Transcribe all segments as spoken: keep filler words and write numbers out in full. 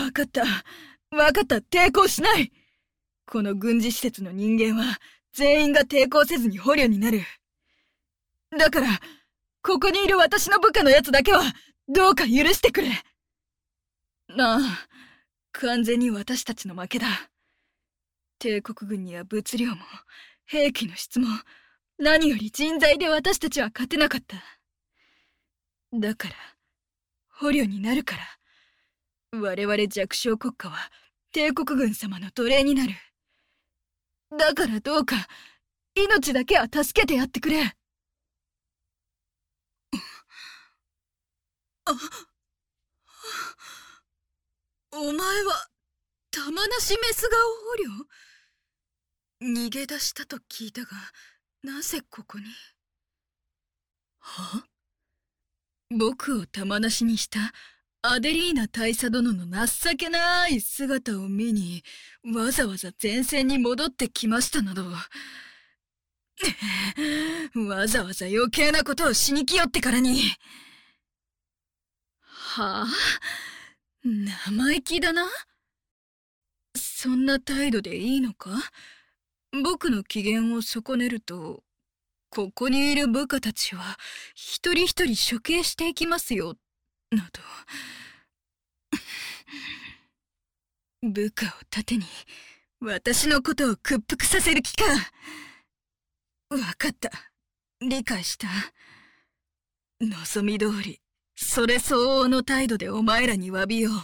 わかった。わかった。抵抗しない。この軍事施設の人間は全員が抵抗せずに捕虜になる。だから、ここにいる私の部下のやつだけは、どうか許してくれ。なあ、完全に私たちの負けだ。帝国軍には物量も、兵器の質も、何より人材で私たちは勝てなかった。だから、捕虜になるから、我々弱小国家は帝国軍様の奴隷になる。だからどうか、命だけは助けてやってくれ。あ、お前は、玉なしメス顔捕虜？逃げ出したと聞いたが、なぜここに？は？僕を玉なしにしたアデリーナ大佐殿の情けない姿を見に、わざわざ前線に戻ってきましたなど、わざわざ余計なことをしに来よってからに。はあ？生意気だな。そんな態度でいいのか？僕の機嫌を損ねると、ここにいる部下たちは一人一人処刑していきますよ、など。部下を盾に私のことを屈服させる気か。わかった。理解した。望み通り、それ相応の態度でお前らに詫びよう。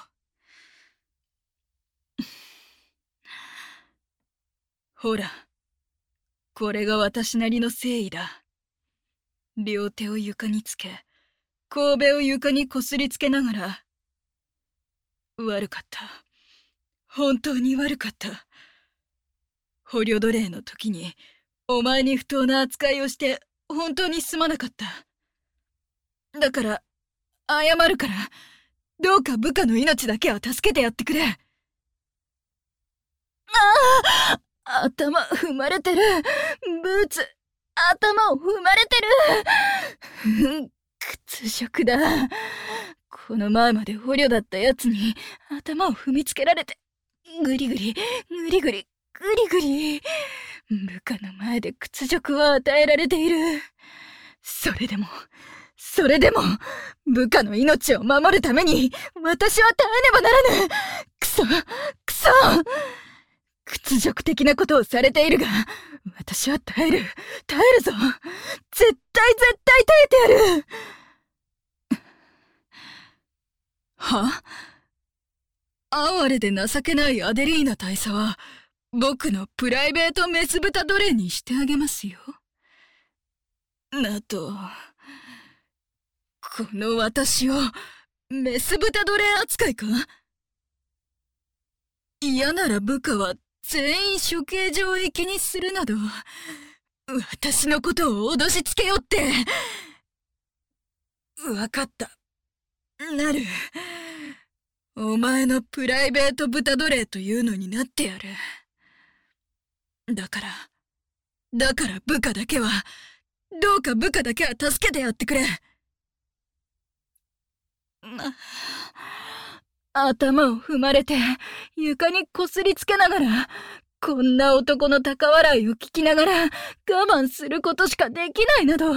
ほら、これが私なりの誠意だ。両手を床につけ、頭を床にこすりつけながら、悪かった。本当に悪かった。捕虜奴隷の時に、お前に不当な扱いをして、本当にすまなかった。だから、謝るから、どうか部下の命だけは助けてやってくれ。ああ！頭踏まれてる。ブーツ、頭を踏まれてる。屈辱だ。この前まで捕虜だったやつに頭を踏みつけられて、ぐりぐり、ぐりぐり、ぐりぐり。部下の前で屈辱を与えられている。それでも、それでも、部下の命を守るために、私は耐えねばならぬ。くそ、くそ。屈辱的なことをされているが、私は耐える、耐えるぞ。絶対絶対耐えてやる。は？哀れで情けないアデリーナ大佐は、僕のプライベートメス豚奴隷にしてあげますよ。なと、この私を、メス豚奴隷扱いか？嫌なら部下は全員処刑場行きにするなど、私のことを脅しつけよって。わかった。なる。お前のプライベート豚奴隷というのになってやる。だから、だから部下だけは、どうか部下だけは助けてやってくれ。頭を踏まれて、床にこすりつけながら、こんな男の高笑いを聞きながら、我慢することしかできないなど。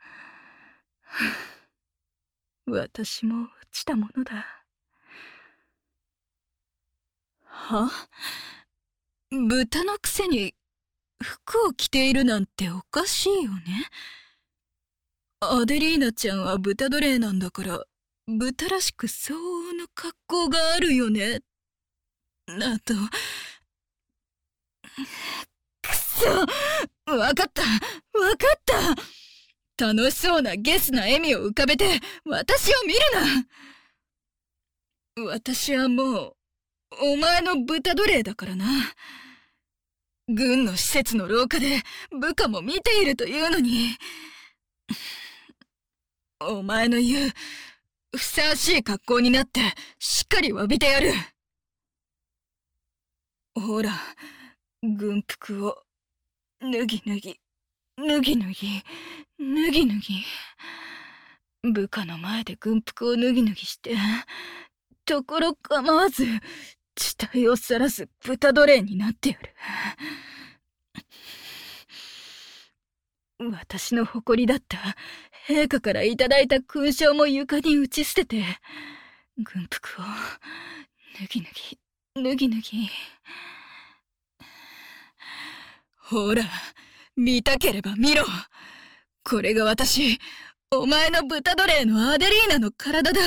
私も落ちたものだ。は？豚のくせに服を着ているなんておかしいよね。アデリーナちゃんは豚奴隷なんだから、豚らしく相応の格好があるよね。など。くそ！わかった！わかった！楽しそうなゲスな笑みを浮かべて、私を見るな！私はもう、お前の豚奴隷だからな。軍の施設の廊下で部下も見ているというのに。お前の言う、ふさわしい格好になって、しっかり詫びてやる。ほら、軍服を、脱ぎ脱ぎ、脱ぎ脱ぎ、脱ぎ脱ぎ。部下の前で軍服を脱ぎ脱ぎして、 ところ構わず死体を晒す豚奴隷になってやる。私の誇りだった陛下からいただいた勲章も床に打ち捨てて、軍服を脱ぎ脱ぎ脱ぎ脱ぎ。ほら、見たければ見ろ。これが私、お前の豚奴隷のアデリーナの体だ。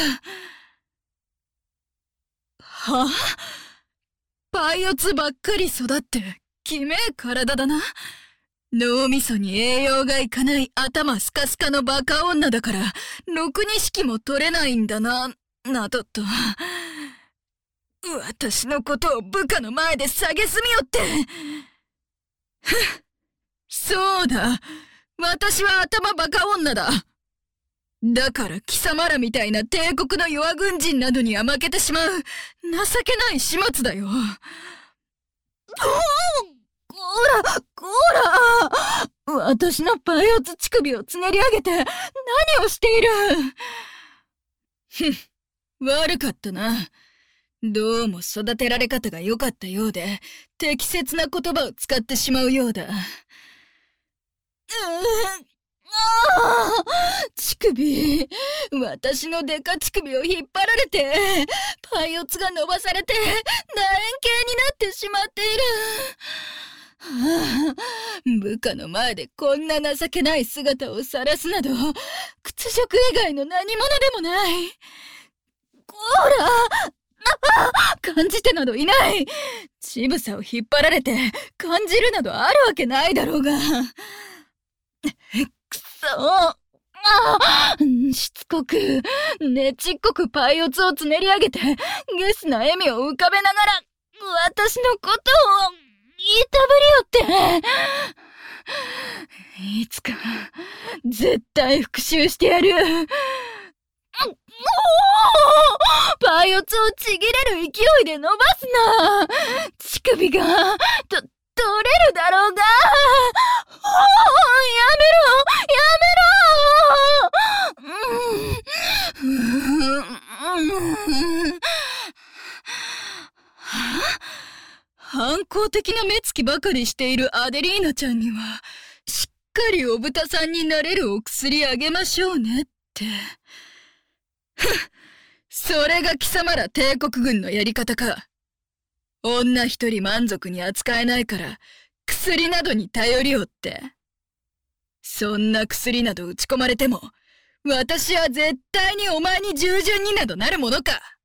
はあ？パイオツばっかり育って、きめえ体だな。脳みそに栄養がいかない頭スカスカのバカ女だから、ろくに指揮も取れないんだな、などと。私のことを部下の前で蔑みよって。ふっ、そうだ。私は頭バカ女だ。だから貴様らみたいな帝国の弱軍人などには負けてしまう情けない始末だよ。こら、こら！私のパイオツ乳首をつねり上げて何をしている？ふん、悪かったな。どうも育てられ方が良かったようで、適切な言葉を使ってしまうようだ。うーん、ああ、乳首。私のデカ乳首を引っ張られて、パイオツが伸ばされて、楕円形になってしまっている。はあ、部下の前でこんな情けない姿を晒すなど、屈辱以外の何者でもない。こら！感じてなどいない。乳房を引っ張られて感じるなどあるわけないだろうが。くそー。しつこく、ねちっこくパイオツをつねり上げて、ゲスな笑みを浮かべながら、私のことを、いたぶりよって。いつか、絶対復讐してやる。パイオツをちぎれる勢いで伸ばすな。乳首が、と、取れるだろうが。やめろ！やめろ！反抗的な目つきばかりしているアデリーナちゃんには、しっかりお豚さんになれるお薬あげましょうねって。ふっ、それが貴様ら帝国軍のやり方か。女一人満足に扱えないから、薬などに頼りよって。そんな薬など打ち込まれても、私は絶対にお前に従順になどなるものか。